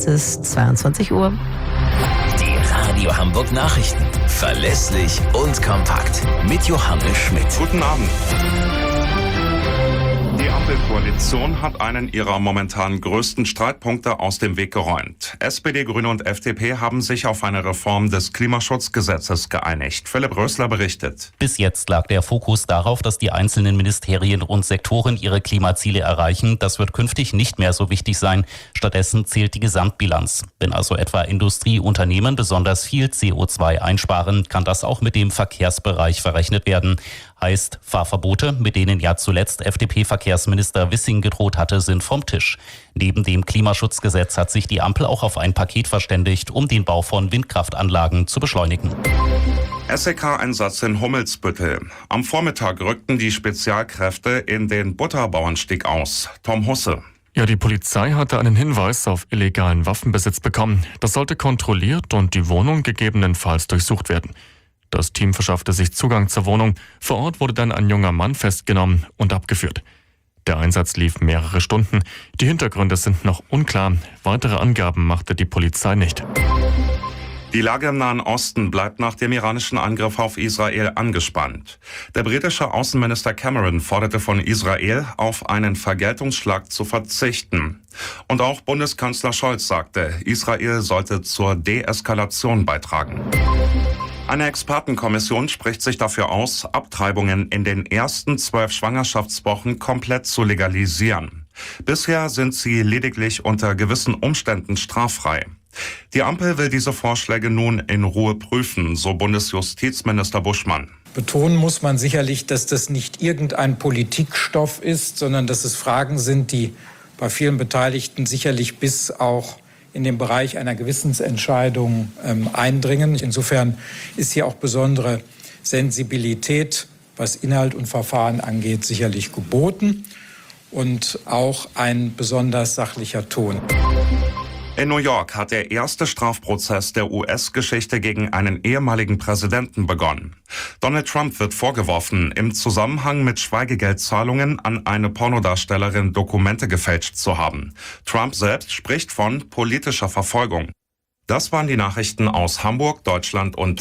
Es ist 22 Uhr. Die Radio Hamburg Nachrichten. Verlässlich und kompakt. Mit Johannes Schmidt. Guten Abend. Die Ampelkoalition hat einen ihrer momentan größten Streitpunkte aus dem Weg geräumt. SPD, Grüne und FDP haben sich auf eine Reform des Klimaschutzgesetzes geeinigt. Philipp Rösler berichtet. Bis jetzt lag der Fokus darauf, dass die einzelnen Ministerien und Sektoren ihre Klimaziele erreichen. Das wird künftig nicht mehr so wichtig sein. Stattdessen zählt die Gesamtbilanz. Wenn also etwa Industrieunternehmen besonders viel CO2 einsparen, kann das auch mit dem Verkehrsbereich verrechnet werden. Heißt, Fahrverbote, mit denen ja zuletzt FDP-Verkehrsminister Wissing gedroht hatte, sind vom Tisch. Neben dem Klimaschutzgesetz hat sich die Ampel auch auf ein Paket verständigt, um den Bau von Windkraftanlagen zu beschleunigen. SEK-Einsatz in Hummelsbüttel. Am Vormittag rückten die Spezialkräfte in den Butterbauernstieg aus. Tom Husse. Ja, die Polizei hatte einen Hinweis auf illegalen Waffenbesitz bekommen. Das sollte kontrolliert und die Wohnung gegebenenfalls durchsucht werden. Das Team verschaffte sich Zugang zur Wohnung. Vor Ort wurde dann ein junger Mann festgenommen und abgeführt. Der Einsatz lief mehrere Stunden. Die Hintergründe sind noch unklar. Weitere Angaben machte die Polizei nicht. Die Lage im Nahen Osten bleibt nach dem iranischen Angriff auf Israel angespannt. Der britische Außenminister Cameron forderte von Israel, auf einen Vergeltungsschlag zu verzichten. Und auch Bundeskanzler Scholz sagte, Israel sollte zur Deeskalation beitragen. Eine Expertenkommission spricht sich dafür aus, Abtreibungen in den ersten 12 Schwangerschaftswochen komplett zu legalisieren. Bisher sind sie lediglich unter gewissen Umständen straffrei. Die Ampel will diese Vorschläge nun in Ruhe prüfen, so Bundesjustizminister Buschmann. Betonen muss man sicherlich, dass das nicht irgendein Politikstoff ist, sondern dass es Fragen sind, die bei vielen Beteiligten sicherlich bis auch in den Bereich einer Gewissensentscheidung eindringen. Insofern ist hier auch besondere Sensibilität, was Inhalt und Verfahren angeht, sicherlich geboten und auch ein besonders sachlicher Ton. In New York hat der erste Strafprozess der US-Geschichte gegen einen ehemaligen Präsidenten begonnen. Donald Trump wird vorgeworfen, im Zusammenhang mit Schweigegeldzahlungen an eine Pornodarstellerin Dokumente gefälscht zu haben. Trump selbst spricht von politischer Verfolgung. Das waren die Nachrichten aus Hamburg, Deutschland und